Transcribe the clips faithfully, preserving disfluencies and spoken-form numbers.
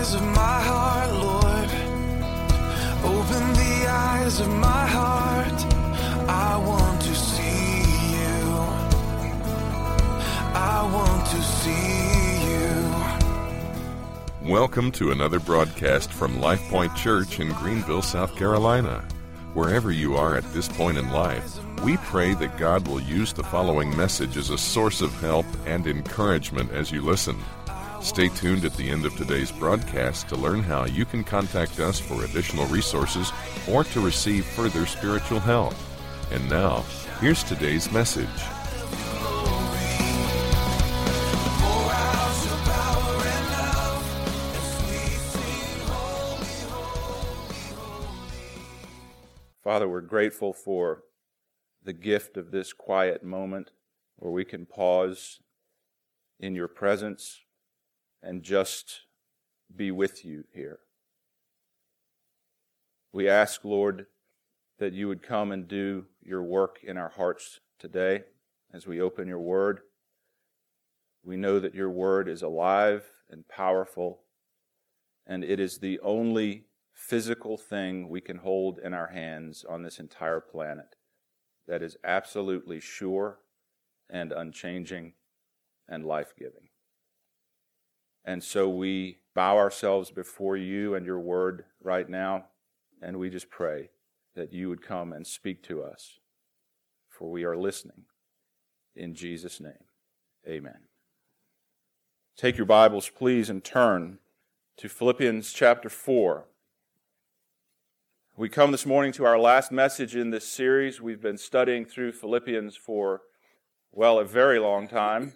eyes of my heart, Lord. Open the eyes of my heart. I want to see you. I want to see you. Welcome to another broadcast from Life Point Church in Greenville, South Carolina. Wherever you are at this point in life, we pray that God will use the following message as a source of help and encouragement as you listen. Stay tuned at the end of today's broadcast to learn how you can contact us for additional resources or to receive further spiritual help. And now, here's today's message. Father, we're grateful for the gift of this quiet moment where we can pause in your presence and just be with you here. We ask, Lord, that you would come and do your work in our hearts today as we open your word. We know that your word is alive and powerful, and it is the only physical thing we can hold in our hands on this entire planet that is absolutely sure and unchanging and life-giving. And so we bow ourselves before you and your word right now, and we just pray that you would come and speak to us, for we are listening. In Jesus' name, amen. Take your Bibles, please, and turn to Philippians chapter four. We come this morning to our last message in this series. We've been studying through Philippians for, well, a very long time.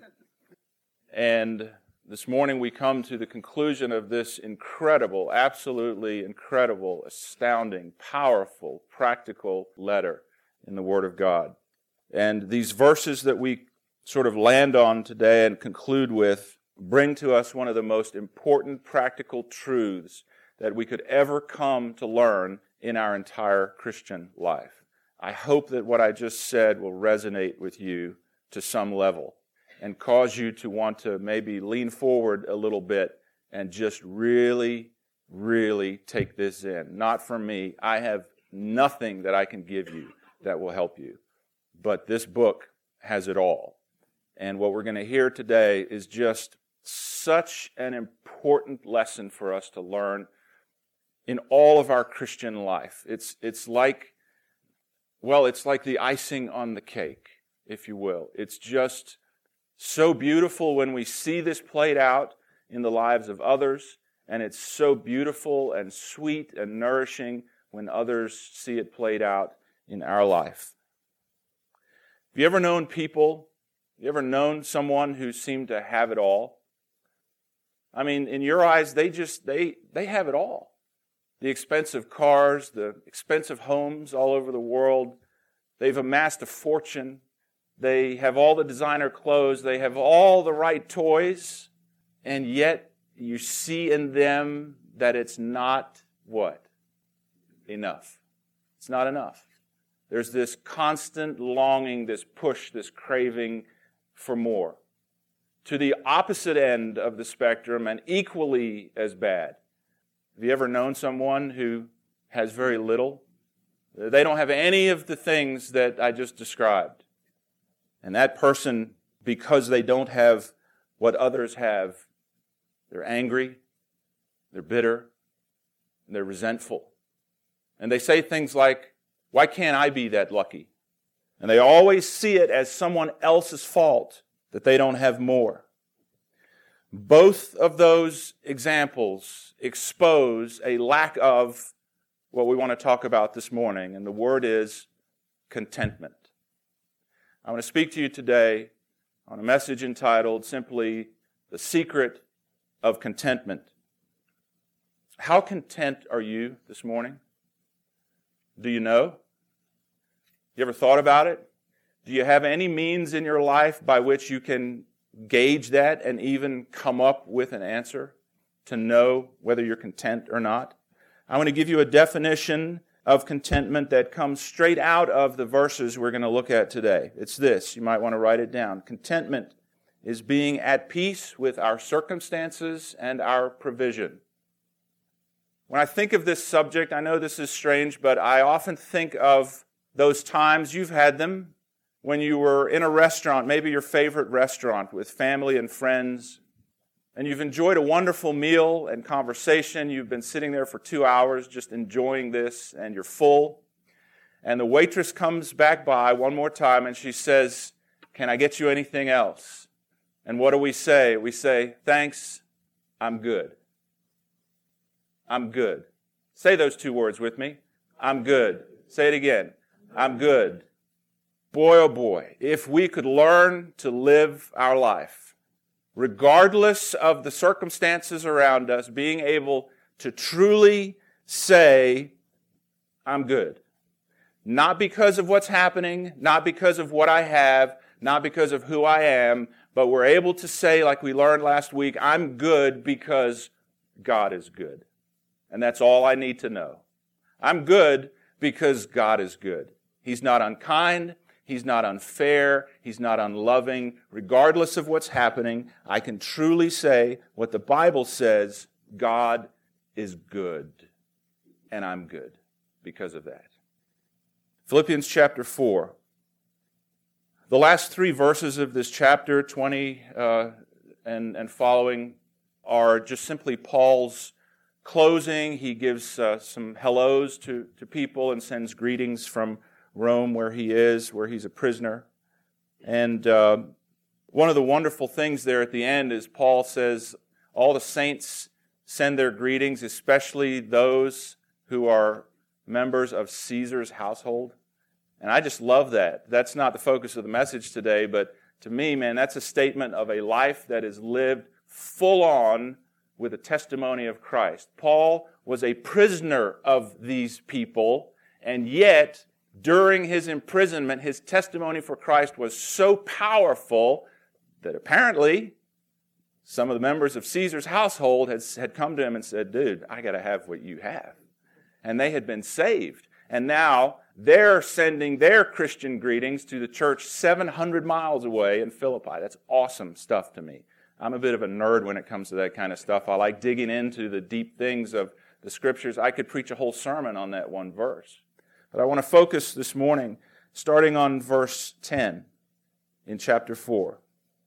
And this morning we come to the conclusion of this incredible, absolutely incredible, astounding, powerful, practical letter in the Word of God. And these verses that we sort of land on today and conclude with bring to us one of the most important practical truths that we could ever come to learn in our entire Christian life. I hope that what I just said will resonate with you to some level and cause you to want to maybe lean forward a little bit and just really, really take this in. Not from me. I have nothing that I can give you that will help you. But this book has it all. And what we're going to hear today is just such an important lesson for us to learn in all of our Christian life. It's it's like, well, it's like the icing on the cake, if you will. It's just so beautiful when we see this played out in the lives of others, and it's so beautiful and sweet and nourishing when others see it played out in our life. Have you ever known people, have you ever known someone who seemed to have it all? I mean, in your eyes, they just, they they have it all. The expensive cars, the expensive homes all over the world. They've amassed a fortune. They have all the designer clothes. They have all the right toys. And yet you see in them that it's not what? Enough. It's not enough. There's this constant longing, this push, this craving for more. To the opposite end of the spectrum and equally as bad. Have you ever known someone who has very little? They don't have any of the things that I just described. And that person, because they don't have what others have, they're angry, they're bitter, and they're resentful. And they say things like, why can't I be that lucky? And they always see it as someone else's fault that they don't have more. Both of those examples expose a lack of what we want to talk about this morning, and the word is contentment. I want to speak to you today on a message entitled simply, The Secret of Contentment. How content are you this morning? Do you know? You ever thought about it? Do you have any means in your life by which you can gauge that and even come up with an answer to know whether you're content or not? I want to give you a definition of contentment that comes straight out of the verses we're going to look at today. It's this. You might want to write it down. Contentment is being at peace with our circumstances and our provision. When I think of this subject, I know this is strange, but I often think of those times, you've had them, when you were in a restaurant, maybe your favorite restaurant with family and friends, and you've enjoyed a wonderful meal and conversation. You've been sitting there for two hours just enjoying this, and you're full. And the waitress comes back by one more time, and she says, "Can I get you anything else?" And what do we say? We say, "Thanks, I'm good." I'm good. Say those two words with me. I'm good. Say it again. I'm good. Boy, oh boy, if we could learn to live our life, regardless of the circumstances around us, being able to truly say, I'm good. Not because of what's happening, not because of what I have, not because of who I am, but we're able to say, like we learned last week, I'm good because God is good. And that's all I need to know. I'm good because God is good. He's not unkind. He's not unfair. He's not unloving. Regardless of what's happening, I can truly say what the Bible says, God is good. And I'm good because of that. Philippians chapter four. The last three verses of this chapter, twenty uh, and, and following, are just simply Paul's closing. He gives uh, some hellos to, to people and sends greetings from Rome, where he is, where he's a prisoner. And uh, one of the wonderful things there at the end is Paul says, all the saints send their greetings, especially those who are members of Caesar's household. And I just love that. That's not the focus of the message today, but to me, man, that's a statement of a life that is lived full on with a testimony of Christ. Paul was a prisoner of these people, and yet, during his imprisonment, his testimony for Christ was so powerful that apparently some of the members of Caesar's household had, had come to him and said, dude, I got to have what you have. And they had been saved. And now they're sending their Christian greetings to the church seven hundred miles away in Philippi. That's awesome stuff to me. I'm a bit of a nerd when it comes to that kind of stuff. I like digging into the deep things of the Scriptures. I could preach a whole sermon on that one verse. But I want to focus this morning, starting on verse ten in chapter four.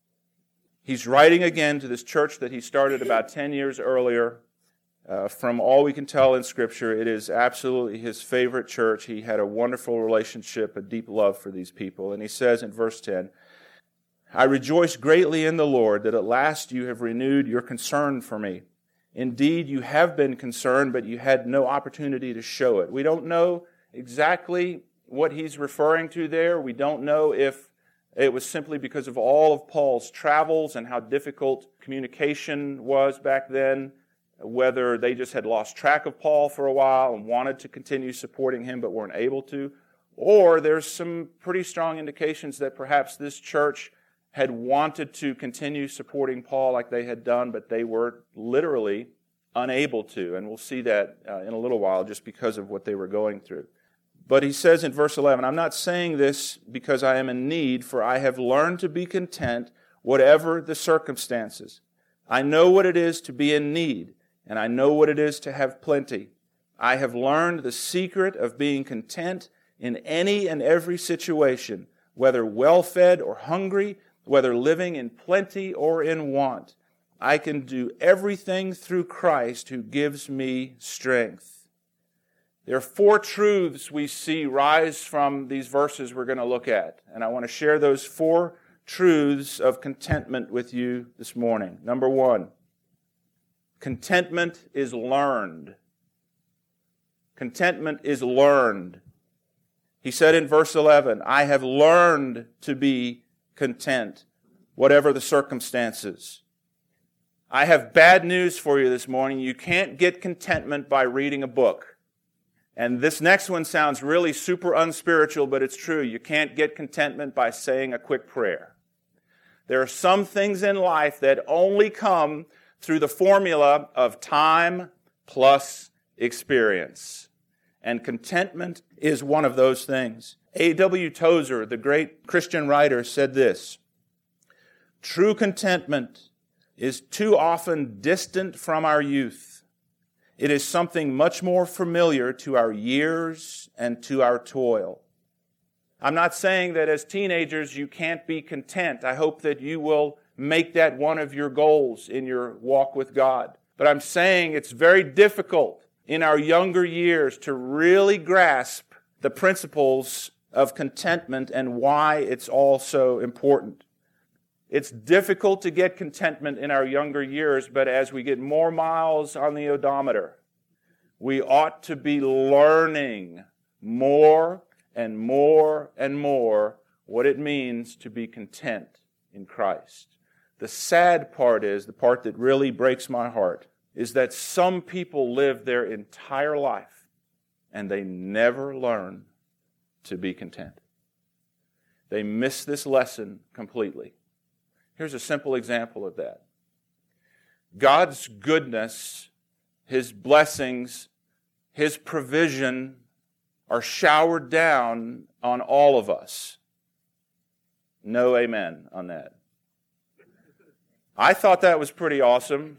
He's writing again to this church that he started about ten years earlier. Uh, from all we can tell in Scripture, it is absolutely his favorite church. He had a wonderful relationship, a deep love for these people. And he says in verse ten, I rejoice greatly in the Lord that at last you have renewed your concern for me. Indeed, you have been concerned, but you had no opportunity to show it. We don't know exactly what he's referring to there. We don't know if it was simply because of all of Paul's travels and how difficult communication was back then, whether they just had lost track of Paul for a while and wanted to continue supporting him but weren't able to, or there's some pretty strong indications that perhaps this church had wanted to continue supporting Paul like they had done, but they were literally unable to. And we'll see that uh, in a little while just because of what they were going through. But he says in verse eleven, I'm not saying this because I am in need, for I have learned to be content whatever the circumstances. I know what it is to be in need, and I know what it is to have plenty. I have learned the secret of being content in any and every situation, whether well-fed or hungry, whether living in plenty or in want. I can do everything through Christ who gives me strength. There are four truths we see rise from these verses we're going to look at. And I want to share those four truths of contentment with you this morning. Number one, contentment is learned. Contentment is learned. He said in verse eleven, I have learned to be content, whatever the circumstances. I have bad news for you this morning. You can't get contentment by reading a book. And this next one sounds really super unspiritual, but it's true. You can't get contentment by saying a quick prayer. There are some things in life that only come through the formula of time plus experience. And contentment is one of those things. A W Tozer, the great Christian writer, said this, true contentment is too often distant from our youth. It is something much more familiar to our years and to our toil. I'm not saying that as teenagers you can't be content. I hope that you will make that one of your goals in your walk with God. But I'm saying it's very difficult in our younger years to really grasp the principles of contentment and why it's all so important. It's difficult to get contentment in our younger years, but as we get more miles on the odometer, we ought to be learning more and more and more what it means to be content in Christ. The sad part is, the part that really breaks my heart, is that some people live their entire life and they never learn to be content. They miss this lesson completely. Here's a simple example of that. God's goodness, His blessings, His provision are showered down on all of us. No amen on that. I thought that was pretty awesome.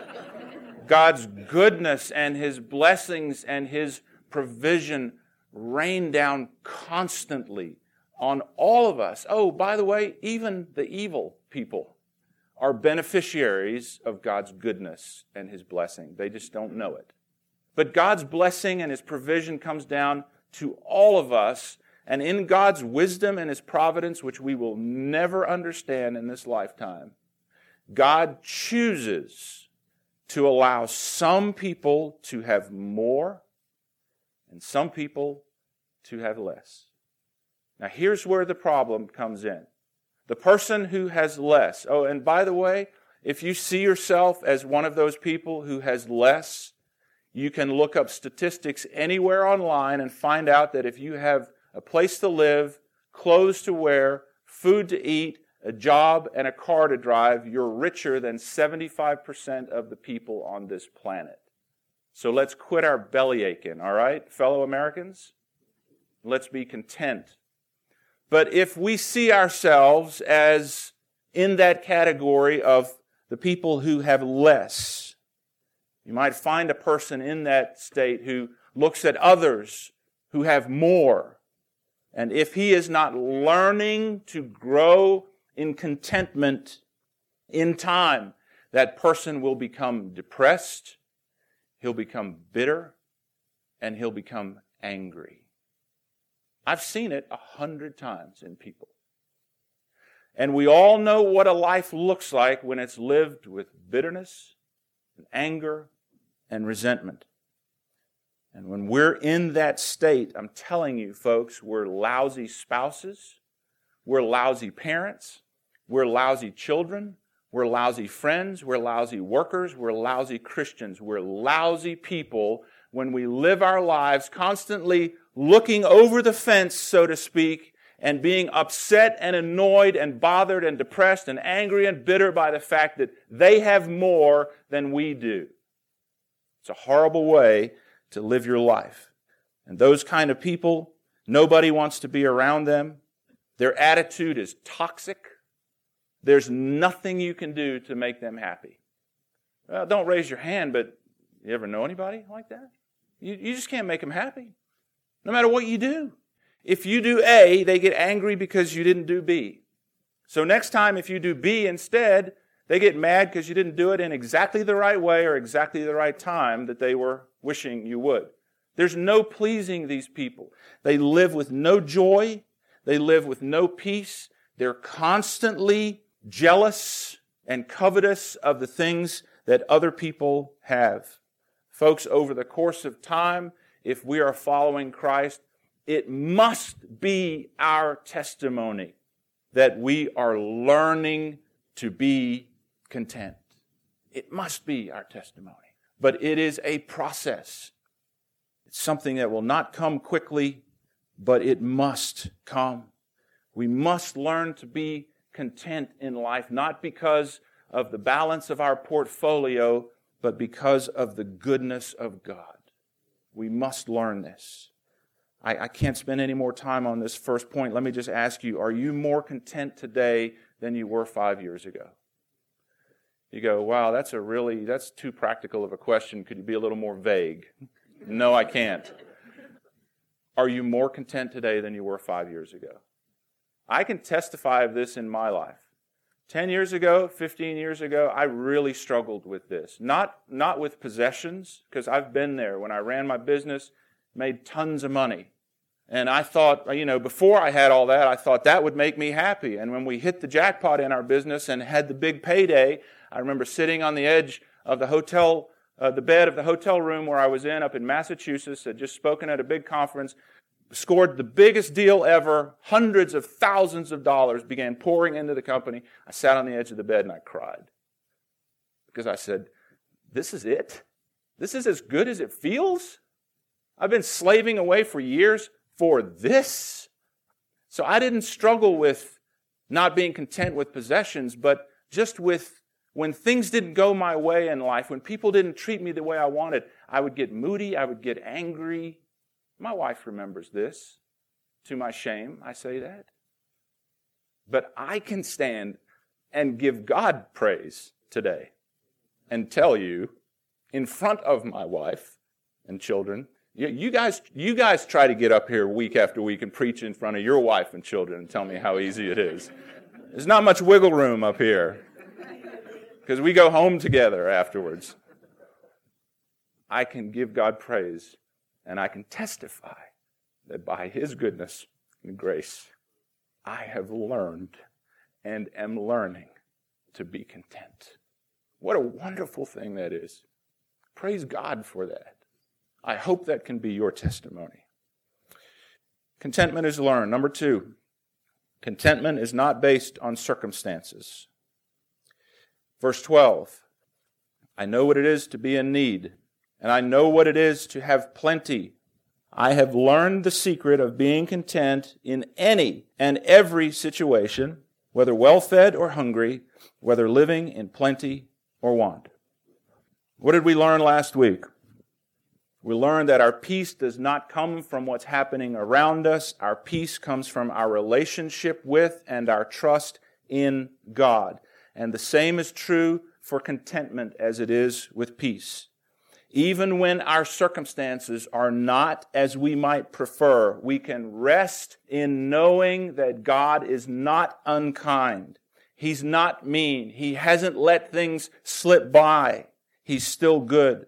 God's goodness and His blessings and His provision rain down constantly on all of us. Oh, by the way, even the evil people are beneficiaries of God's goodness and His blessing. They just don't know it. But God's blessing and His provision comes down to all of us, and in God's wisdom and His providence, which we will never understand in this lifetime, God chooses to allow some people to have more and some people to have less. Now here's where the problem comes in. The person who has less, oh, and by the way, if you see yourself as one of those people who has less, you can look up statistics anywhere online and find out that if you have a place to live, clothes to wear, food to eat, a job, and a car to drive, you're richer than seventy-five percent of the people on this planet. So let's quit our belly aching, all right, fellow Americans? Let's be content. But if we see ourselves as in that category of the people who have less, you might find a person in that state who looks at others who have more. And if he is not learning to grow in contentment in time, that person will become depressed, he'll become bitter, and he'll become angry. I've seen it a hundred times in people. And we all know what a life looks like when it's lived with bitterness and anger and resentment. And when we're in that state, I'm telling you, folks, we're lousy spouses, we're lousy parents, we're lousy children, we're lousy friends, we're lousy workers, we're lousy Christians, we're lousy people when we live our lives constantly looking over the fence, so to speak, and being upset and annoyed and bothered and depressed and angry and bitter by the fact that they have more than we do. It's a horrible way to live your life. And those kind of people, nobody wants to be around them. Their attitude is toxic. There's nothing you can do to make them happy. Well, don't raise your hand, but you ever know anybody like that? You, you just can't make them happy, no matter what you do. If you do A, they get angry because you didn't do B. So next time, if you do B instead, they get mad because you didn't do it in exactly the right way or exactly the right time that they were wishing you would. There's no pleasing these people. They live with no joy. They live with no peace. They're constantly jealous and covetous of the things that other people have. Folks, over the course of time, if we are following Christ, it must be our testimony that we are learning to be content. It must be our testimony. But it is a process. It's something that will not come quickly, but it must come. We must learn to be content in life, not because of the balance of our portfolio, but because of the goodness of God. We must learn this. I, I can't spend any more time on this first point. Let me just ask you, are you more content today than you were five years ago? You go, wow, that's a really, that's too practical of a question. Could you be a little more vague? No, I can't. Are you more content today than you were five years ago? I can testify of this in my life. Ten years ago, fifteen years ago, I really struggled with this. Not, not with possessions, because I've been there. When I ran my business, made tons of money. And I thought, you know, before I had all that, I thought that would make me happy. And when we hit the jackpot in our business and had the big payday, I remember sitting on the edge of the hotel, uh, the bed of the hotel room where I was in up in Massachusetts, had just spoken at a big conference, scored the biggest deal ever, hundreds of thousands of dollars began pouring into the company. I sat on the edge of the bed and I cried. Because I said, this is it? This is as good as it feels? I've been slaving away for years for this? So I didn't struggle with not being content with possessions, but just with when things didn't go my way in life, when people didn't treat me the way I wanted, I would get moody, I would get angry. My wife remembers this. To my shame, I say that. But I can stand and give God praise today and tell you in front of my wife and children, you guys, you guys try to get up here week after week and preach in front of your wife and children and tell me how easy it is. There's not much wiggle room up here because we go home together afterwards. I can give God praise and I can testify that by His goodness and grace, I have learned and am learning to be content. What a wonderful thing that is. Praise God for that. I hope that can be your testimony. Contentment is learned. Number two, contentment is not based on circumstances. Verse twelve, I know what it is to be in need, and I know what it is to have plenty. I have learned the secret of being content in any and every situation, whether well-fed or hungry, whether living in plenty or want. What did we learn last week? We learned that our peace does not come from what's happening around us. Our peace comes from our relationship with and our trust in God. And the same is true for contentment as it is with peace. Even when our circumstances are not as we might prefer, we can rest in knowing that God is not unkind. He's not mean. He hasn't let things slip by. He's still good.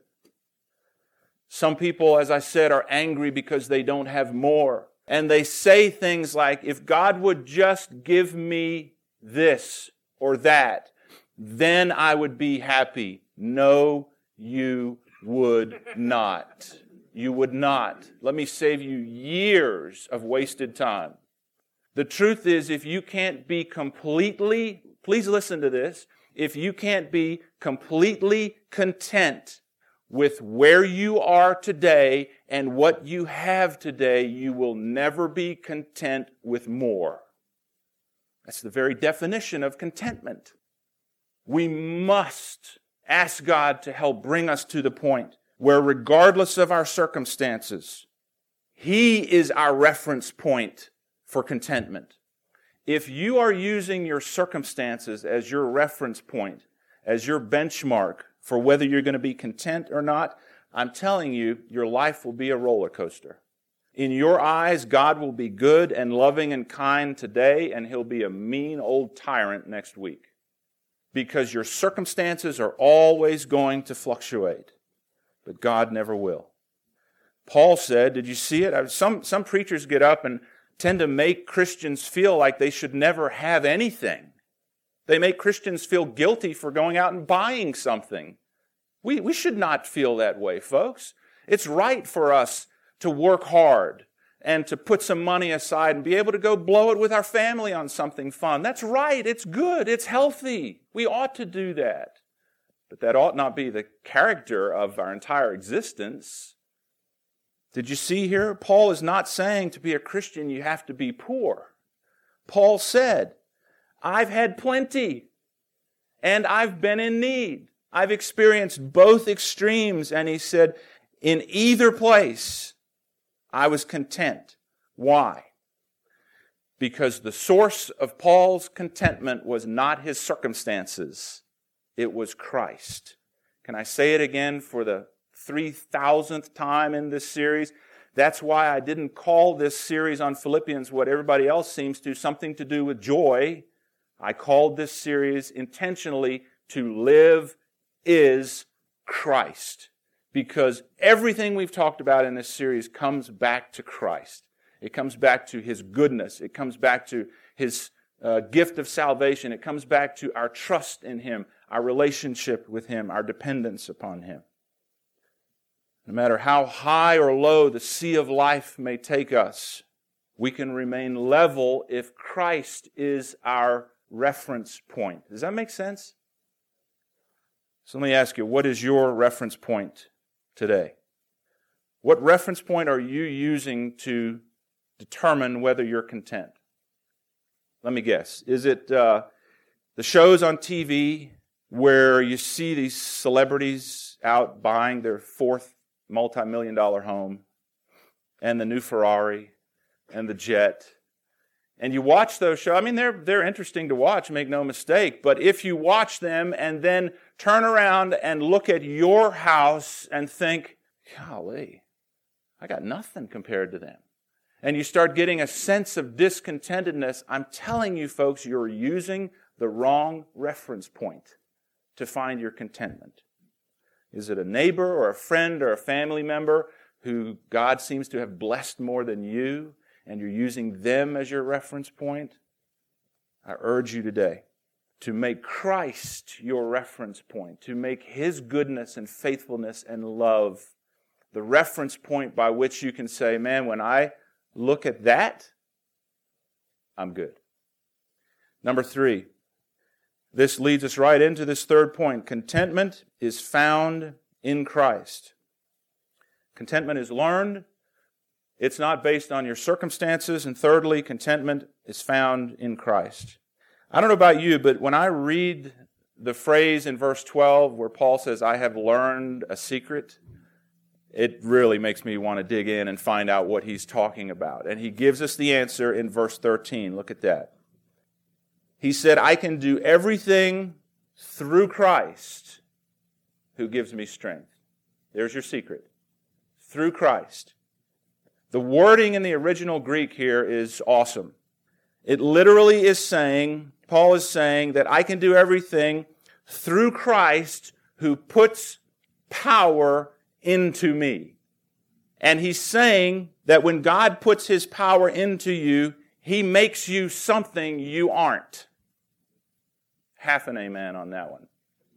Some people, as I said, are angry because they don't have more. And they say things like, if God would just give me this or that, then I would be happy. No, you would not. You would not. Let me save you years of wasted time. The truth is, if you can't be completely, please listen to this, if you can't be completely content with where you are today and what you have today, you will never be content with more. That's the very definition of contentment. We must ask God to help bring us to the point where, regardless of our circumstances, He is our reference point for contentment. If you are using your circumstances as your reference point, as your benchmark for whether you're going to be content or not, I'm telling you, your life will be a roller coaster. In your eyes, God will be good and loving and kind today, and He'll be a mean old tyrant next week. Because your circumstances are always going to fluctuate, but God never will. Paul said, did you see it? Some, some preachers get up and tend to make Christians feel like they should never have anything. They make Christians feel guilty for going out and buying something. We, we should not feel that way, folks. It's right for us to work hard and to put some money aside and be able to go blow it with our family on something fun. That's right. It's good. It's healthy. We ought to do that. But that ought not be the character of our entire existence. Did you see here? Paul is not saying to be a Christian you have to be poor. Paul said, I've had plenty, and I've been in need. I've experienced both extremes, and he said, in either place, I was content. Why? Because the source of Paul's contentment was not his circumstances. It was Christ. Can I say it again for the three thousandth time in this series? That's why I didn't call this series on Philippians what everybody else seems to, something to do with joy. I called this series intentionally To Live is Christ. Because everything we've talked about in this series comes back to Christ. It comes back to His goodness. It comes back to His uh, gift of salvation. It comes back to our trust in Him, our relationship with Him, our dependence upon Him. No matter how high or low the sea of life may take us, we can remain level if Christ is our reference point. Does that make sense? So let me ask you, what is your reference point today? What reference point are you using to determine whether you're content? Let me guess. Is it uh, the shows on T V where you see these celebrities out buying their fourth multi-million dollar home and the new Ferrari and the jet? And you watch those shows. I mean, they're they're interesting to watch, make no mistake. But if you watch them and then turn around and look at your house and think, golly, I got nothing compared to them, and you start getting a sense of discontentedness, I'm telling you folks, you're using the wrong reference point to find your contentment. Is it a neighbor or a friend or a family member who God seems to have blessed more than you, and you're using them as your reference point? I urge you today to make Christ your reference point, to make His goodness and faithfulness and love the reference point by which you can say, man, when I look at that, I'm good. Number three, this leads us right into this third point. Contentment is found in Christ. Contentment is learned. It's not based on your circumstances. And thirdly, contentment is found in Christ. I don't know about you, but when I read the phrase in verse twelve where Paul says, I have learned a secret, it really makes me want to dig in and find out what he's talking about. And he gives us the answer in verse thirteen. Look at that. He said, I can do everything through Christ who gives me strength. There's your secret. Through Christ. The wording in the original Greek here is awesome. It literally is saying, Paul is saying that I can do everything through Christ who puts power into me. And he's saying that when God puts His power into you, He makes you something you aren't. Half an amen on that one.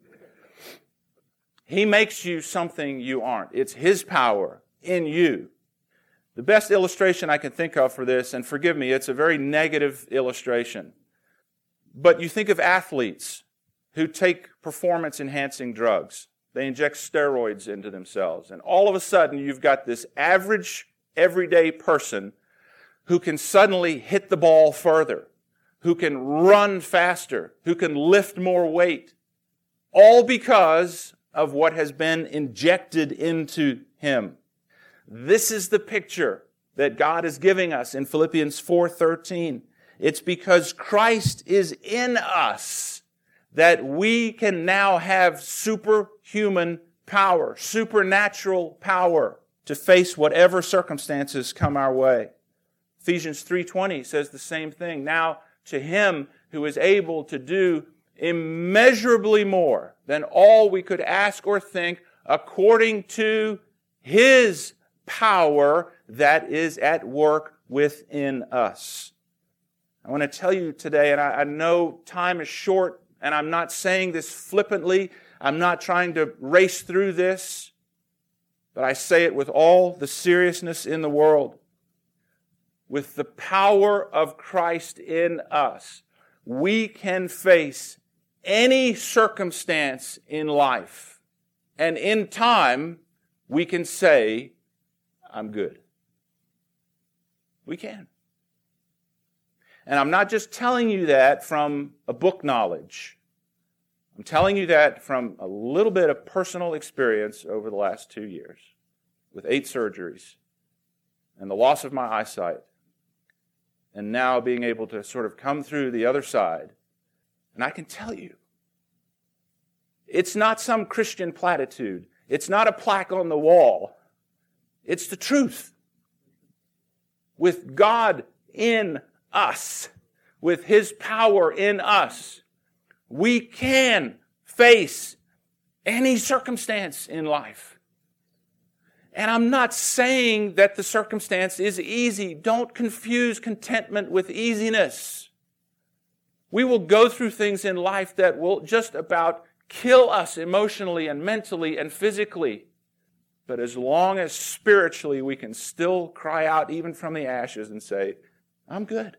He makes you something you aren't. It's His power in you. The best illustration I can think of for this, and forgive me, it's a very negative illustration, but you think of athletes who take performance-enhancing drugs. They inject steroids into themselves, and all of a sudden you've got this average, everyday person who can suddenly hit the ball further, who can run faster, who can lift more weight, all because of what has been injected into him. This is the picture that God is giving us in Philippians four thirteen. It's because Christ is in us that we can now have superhuman power, supernatural power to face whatever circumstances come our way. Ephesians three twenty says the same thing. Now to Him who is able to do immeasurably more than all we could ask or think, according to His power that is at work within us. I want to tell you today, and I, I know time is short, and I'm not saying this flippantly. I'm not trying to race through this, but I say it with all the seriousness in the world. With the power of Christ in us, we can face any circumstance in life. And in time, we can say, I'm good. We can. And I'm not just telling you that from a book knowledge. I'm telling you that from a little bit of personal experience over the last two years with eight surgeries and the loss of my eyesight, and now being able to sort of come through the other side. And I can tell you, It's not some Christian platitude. It's not a plaque on the wall. It's the truth. With God in us, with His power in us, we can face any circumstance in life. And I'm not saying that the circumstance is easy. Don't confuse contentment with easiness. We will go through things in life that will just about kill us emotionally and mentally and physically. But as long as spiritually we can still cry out even from the ashes and say, I'm good,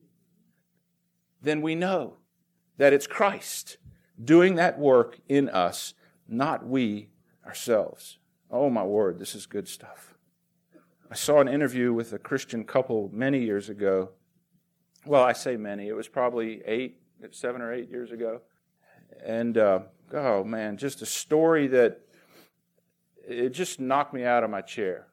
then we know that it's Christ doing that work in us, not we ourselves. Oh my word, this is good stuff. I saw an interview with a Christian couple many years ago. Well, I say many. It was probably eight, seven or eight years ago. And, uh, oh man, just a story that it just knocked me out of my chair.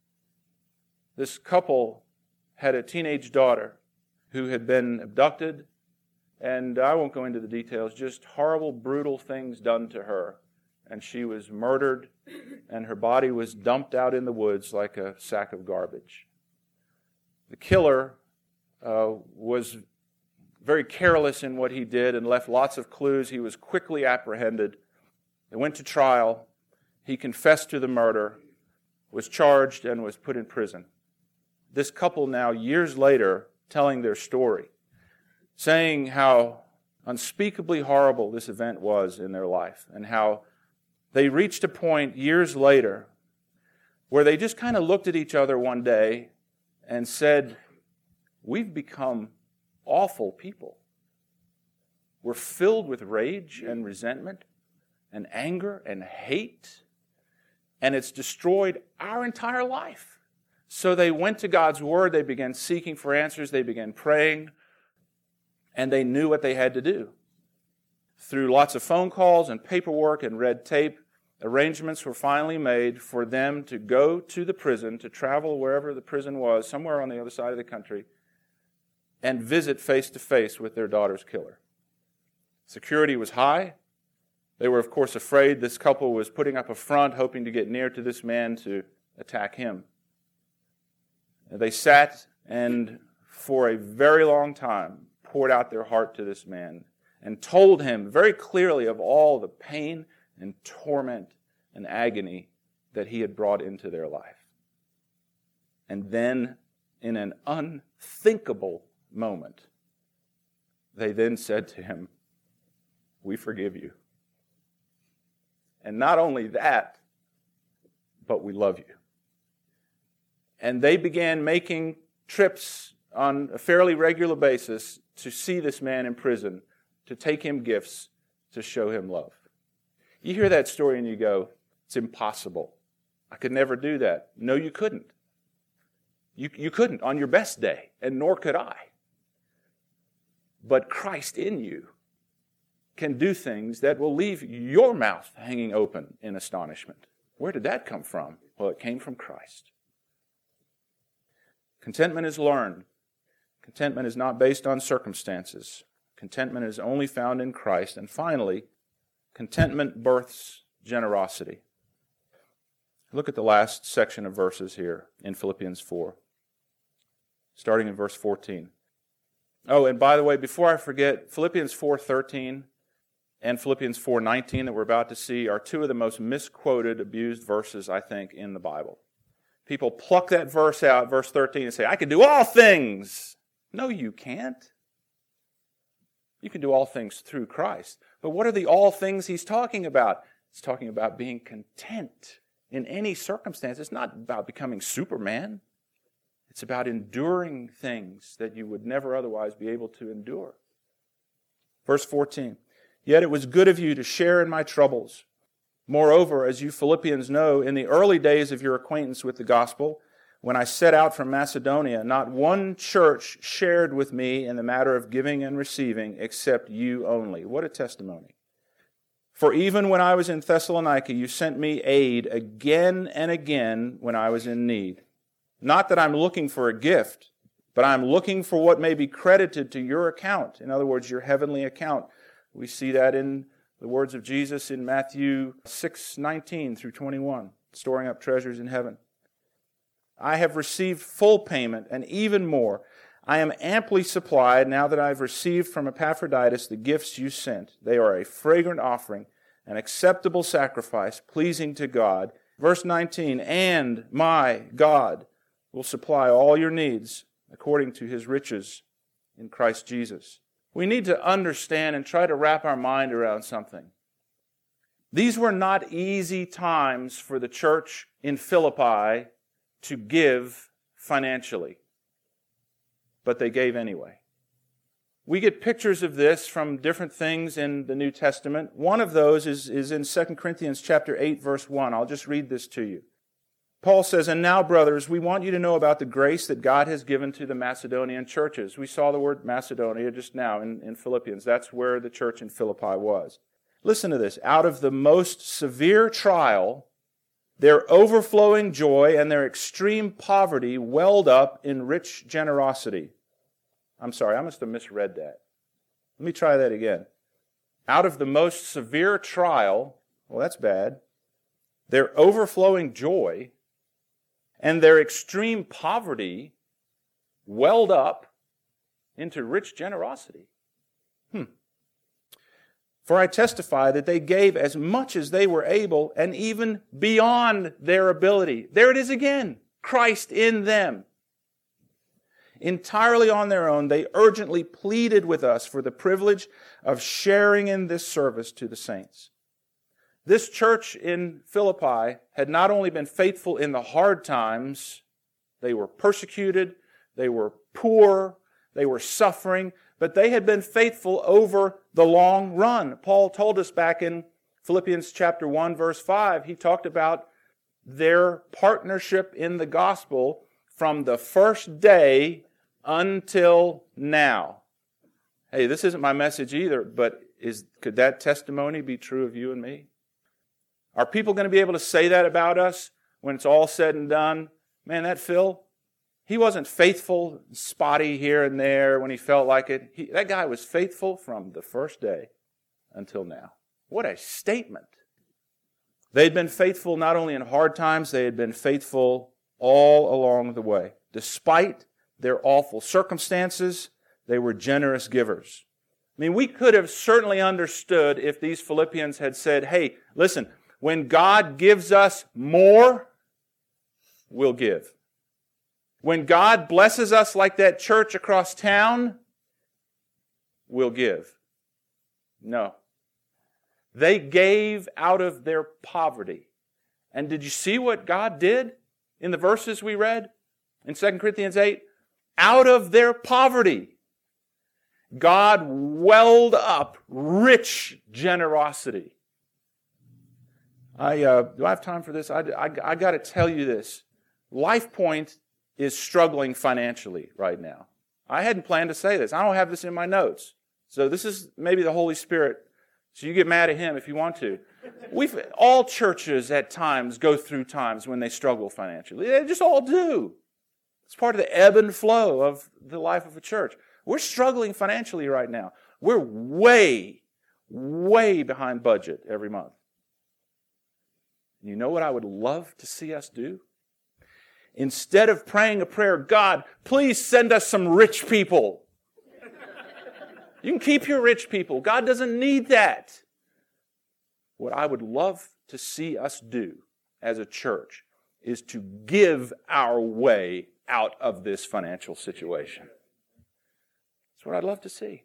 This couple had a teenage daughter who had been abducted, and I won't go into the details, just horrible, brutal things done to her. And she was murdered, and her body was dumped out in the woods like a sack of garbage. The killer uh, was very careless in what he did and left lots of clues. He was quickly apprehended. They went to trial. He confessed to the murder, was charged, and was put in prison. This couple now, years later, telling their story, saying how unspeakably horrible this event was in their life, and how they reached a point years later where they just kind of looked at each other one day and said, we've become awful people. We're filled with rage and resentment and anger and hate, and it's destroyed our entire life. So they went to God's Word, they began seeking for answers, they began praying, and they knew what they had to do. Through lots of phone calls and paperwork and red tape, arrangements were finally made for them to go to the prison, to travel wherever the prison was, somewhere on the other side of the country, and visit face-to-face with their daughter's killer. Security was high. They were, of course, afraid this couple was putting up a front, hoping to get near to this man to attack him. They sat and, for a very long time, poured out their heart to this man and told him very clearly of all the pain and torment and agony that he had brought into their life. And then, in an unthinkable moment, they then said to him, we forgive you. And not only that, but we love you. And they began making trips on a fairly regular basis to see this man in prison, to take him gifts, to show him love. You hear that story and you go, it's impossible. I could never do that. No, you couldn't. You, you couldn't on your best day, and nor could I. But Christ in you can do things that will leave your mouth hanging open in astonishment. Where did that come from? Well, it came from Christ. Contentment is learned. Contentment is not based on circumstances. Contentment is only found in Christ. And finally, contentment births generosity. Look at the last section of verses here in Philippians four, starting in verse fourteen. Oh, and by the way, before I forget, Philippians four thirteen and Philippians four nineteen that we're about to see are two of the most misquoted, abused verses, I think, in the Bible. People pluck that verse out, verse thirteen, and say, I can do all things. No, you can't. You can do all things through Christ. But what are the all things he's talking about? He's talking about being content in any circumstance. It's not about becoming Superman. It's about enduring things that you would never otherwise be able to endure. Verse fourteen, yet it was good of you to share in my troubles. Moreover, as you Philippians know, in the early days of your acquaintance with the gospel, when I set out from Macedonia, not one church shared with me in the matter of giving and receiving except you only. What a testimony. For even when I was in Thessalonica, you sent me aid again and again when I was in need. Not that I'm looking for a gift, but I'm looking for what may be credited to your account. In other words, your heavenly account. We see that in The words of Jesus in Matthew six nineteen through twenty-one, storing up treasures in heaven. I have received full payment and even more. I am amply supplied now that I have received from Epaphroditus the gifts you sent. They are a fragrant offering, an acceptable sacrifice, pleasing to God. Verse nineteen, and my God will supply all your needs according to His riches in Christ Jesus. We need to understand and try to wrap our mind around something. These were not easy times for the church in Philippi to give financially, but they gave anyway. We get pictures of this from different things in the New Testament. One of those is, is in Second Corinthians chapter eight, verse one. I'll just read this to you. Paul says, and now, brothers, we want you to know about the grace that God has given to the Macedonian churches. We saw the word Macedonia just now in, in Philippians. That's where the church in Philippi was. Listen to this. Out of the most severe trial, their overflowing joy and their extreme poverty welled up in rich generosity. I'm sorry, I must have misread that. Let me try that again. Out of the most severe trial, well, that's bad, their overflowing joy and their extreme poverty welled up into rich generosity. Hmm. For I testify that they gave as much as they were able and even beyond their ability. There it is again. Christ in them. Entirely on their own, they urgently pleaded with us for the privilege of sharing in this service to the saints. This church in Philippi had not only been faithful in the hard times, they were persecuted, they were poor, they were suffering, but they had been faithful over the long run. Paul told us back in Philippians chapter one, verse five, he talked about their partnership in the gospel from the first day until now. Hey, this isn't my message either, but is could that testimony be true of you and me? Are people going to be able to say that about us when it's all said and done? Man, that Phil, he wasn't faithful, spotty here and there when he felt like it. He, that guy was faithful from the first day until now. What a statement. They'd been faithful not only in hard times, they had been faithful all along the way. Despite their awful circumstances, they were generous givers. I mean, we could have certainly understood if these Philippians had said, hey, listen, when God gives us more, we'll give. When God blesses us like that church across town, we'll give. No. They gave out of their poverty. And did you see what God did in the verses we read in Second Corinthians eight? Out of their poverty, God welled up rich generosity. I uh, do I have time for this? I, I, I got to tell you this. LifePoint is struggling financially right now. I hadn't planned to say this. I don't have this in my notes. So this is maybe the Holy Spirit. So you get mad at Him if you want to. We've all churches at times go through times when they struggle financially. They just all do. It's part of the ebb and flow of the life of a church. We're struggling financially right now. We're way, way behind budget every month. You know what I would love to see us do? Instead of praying a prayer, God, please send us some rich people. You can keep your rich people. God doesn't need that. What I would love to see us do as a church is to give our way out of this financial situation. That's what I'd love to see.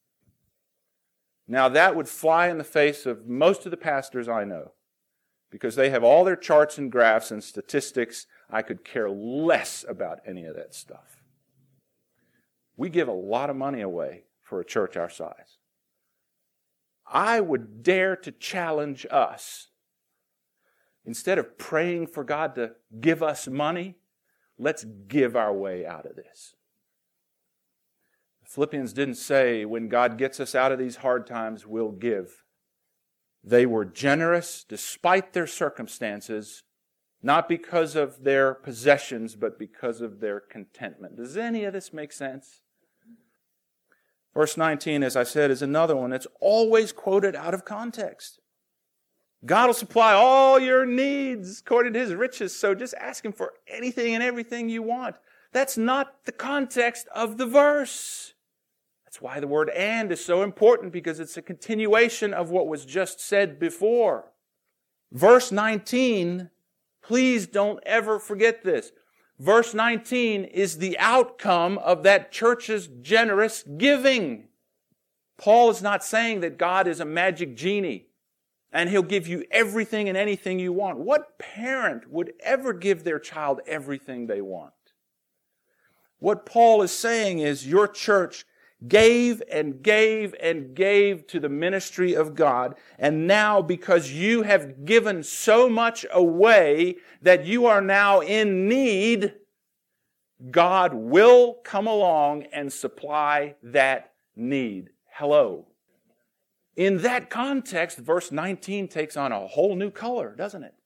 Now, that would fly in the face of most of the pastors I know, because they have all their charts and graphs and statistics. I could care less about any of that stuff. We give a lot of money away for a church our size. I would dare to challenge us. Instead of praying for God to give us money, let's give our way out of this. The Philippians didn't say, when God gets us out of these hard times, we'll give. They were generous despite their circumstances, not because of their possessions, but because of their contentment. Does any of this make sense? Verse nineteen, as I said, is another one that's always quoted out of context. God will supply all your needs according to His riches, so just ask Him for anything and everything you want. That's not the context of the verse. That's why the word "and" is so important, because it's a continuation of what was just said before. Verse nineteen, please don't ever forget this. Verse nineteen is the outcome of that church's generous giving. Paul is not saying that God is a magic genie and He'll give you everything and anything you want. What parent would ever give their child everything they want? What Paul is saying is your church gave and gave and gave to the ministry of God, and now because you have given so much away that you are now in need, God will come along and supply that need. Hello. In that context, verse nineteen takes on a whole new color, doesn't it?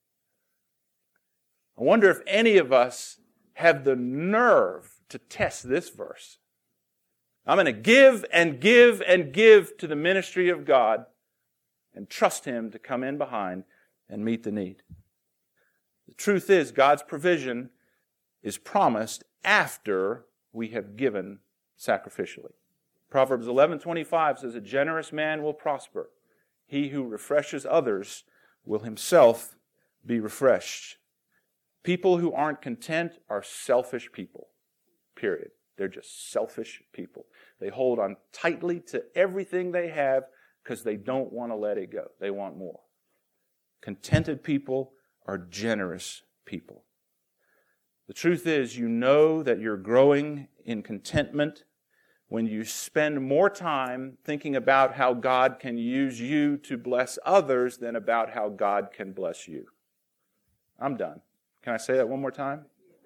I wonder if any of us have the nerve to test this verse. I'm going to give and give and give to the ministry of God and trust Him to come in behind and meet the need. The truth is, God's provision is promised after we have given sacrificially. Proverbs eleven twenty-five says, "A generous man will prosper. He who refreshes others will himself be refreshed." People who aren't content are selfish people. Period. They're just selfish people. They hold on tightly to everything they have because they don't want to let it go. They want more. Contented people are generous people. The truth is, you know that you're growing in contentment when you spend more time thinking about how God can use you to bless others than about how God can bless you. I'm done. Can I say that one more time?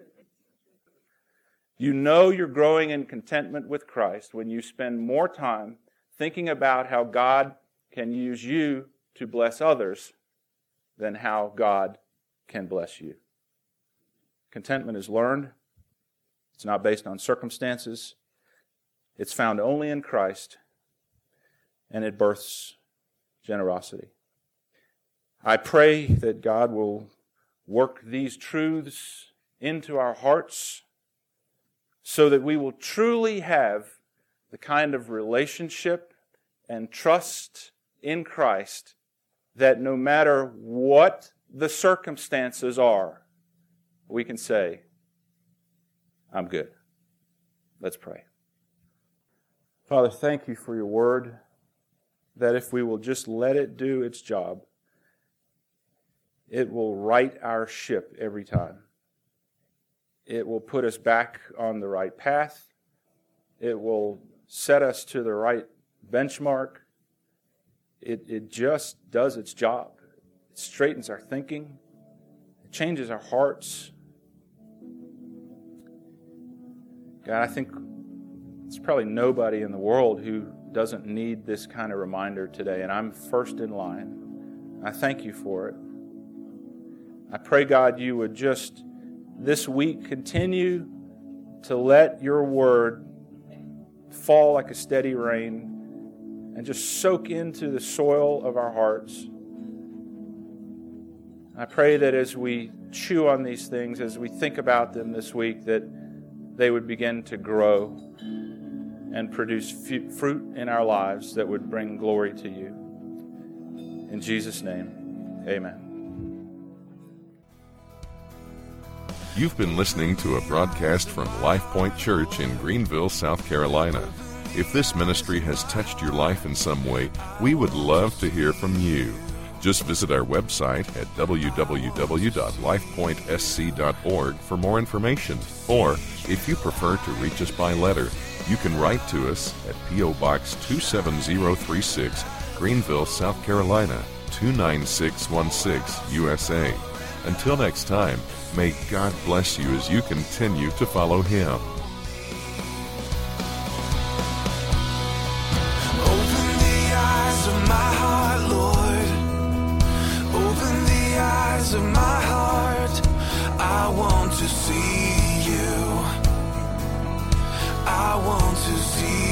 You know you're growing in contentment with Christ when you spend more time thinking about how God can use you to bless others than how God can bless you. Contentment is learned. It's not based on circumstances. It's found only in Christ, and it births generosity. I pray that God will work these truths into our hearts so that we will truly have the kind of relationship and trust in Christ that no matter what the circumstances are, we can say, "I'm good." Let's pray. Father, thank You for Your word, that if we will just let it do its job, it will right our ship every time. It will put us back on the right path. It will set us to the right benchmark. It, it just does its job. It straightens our thinking. It changes our hearts. God, I think there's probably nobody in the world who doesn't need this kind of reminder today, and I'm first in line. I thank You for it. I pray, God, You would just this week continue to let Your word fall like a steady rain and just soak into the soil of our hearts. I pray that as we chew on these things, as we think about them this week, that they would begin to grow and produce fruit in our lives that would bring glory to You. In Jesus' name, amen. You've been listening to a broadcast from Life Point Church in Greenville, South Carolina. If this ministry has touched your life in some way, we would love to hear from you. Just visit our website at w w w dot life point s c dot org for more information. Or, if you prefer to reach us by letter, you can write to us at P O Box two seven zero three six, Greenville, South Carolina, two nine six one six, U S A. Until next time, may God bless you as you continue to follow Him. Open the eyes of my heart, Lord. Open the eyes of my heart. I want to see You. I want to see